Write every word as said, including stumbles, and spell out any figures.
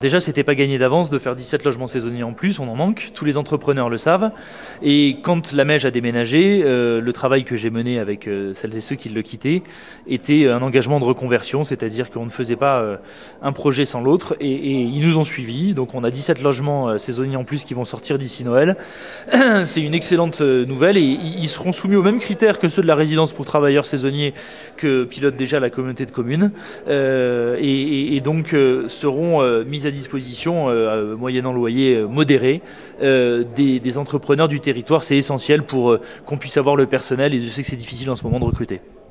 Déjà, c'était pas gagné d'avance de faire dix-sept logements saisonniers en plus, on en manque, tous les entrepreneurs le savent. Et quand la Mège a déménagé, euh, le travail que j'ai mené avec euh, celles et ceux qui le quittaient était un engagement de reconversion, c'est-à-dire qu'on ne faisait pas euh, un projet sans l'autre, et, et ils nous ont suivis. Donc on a dix-sept logements euh, saisonniers en plus qui vont sortir d'ici Noël. C'est une excellente nouvelle, et ils seront soumis aux mêmes critères que ceux de la résidence pour travailleurs saisonniers que pilote déjà la communauté de communes, euh, et, et, et donc euh, seront euh, mis à disposition, euh, moyennant loyer euh, modéré, euh, des, des entrepreneurs du territoire. C'est essentiel pour euh, qu'on puisse avoir le personnel, et je sais que c'est difficile en ce moment de recruter.